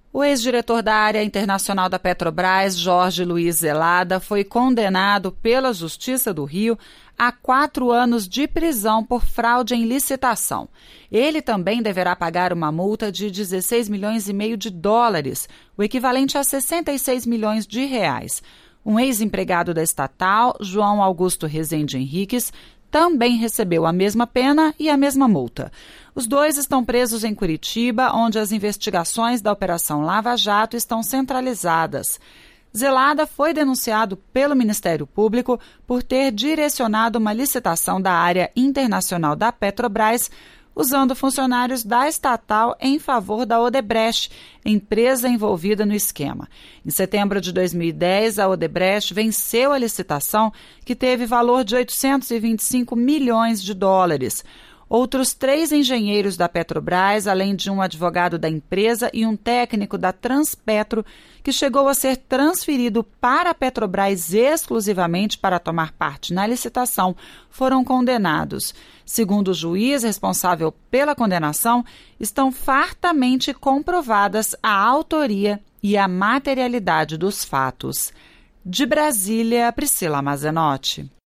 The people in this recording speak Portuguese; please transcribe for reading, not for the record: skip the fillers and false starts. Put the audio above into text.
O ex-diretor da área internacional da Petrobras, Jorge Luiz Zelada, foi condenado pela Justiça do Rio a 4 anos de prisão por fraude em licitação. Ele também deverá pagar uma multa de 16,5 milhões de dólares, o equivalente a 66 milhões de reais. Um ex-empregado da estatal, João Augusto Rezende Henriques, também recebeu a mesma pena e a mesma multa. Os dois estão presos em Curitiba, onde as investigações da Operação Lava Jato estão centralizadas. Zelada foi denunciado pelo Ministério Público por ter direcionado uma licitação da área internacional da Petrobras, usando funcionários da estatal em favor da Odebrecht, empresa envolvida no esquema. Em setembro de 2010, a Odebrecht venceu a licitação, que teve valor de 825 milhões de dólares. Outros 3 engenheiros da Petrobras, além de um advogado da empresa e um técnico da Transpetro, que chegou a ser transferido para a Petrobras exclusivamente para tomar parte na licitação, foram condenados. Segundo o juiz responsável pela condenação, estão fartamente comprovadas a autoria e a materialidade dos fatos. De Brasília, Priscila Mazenotti.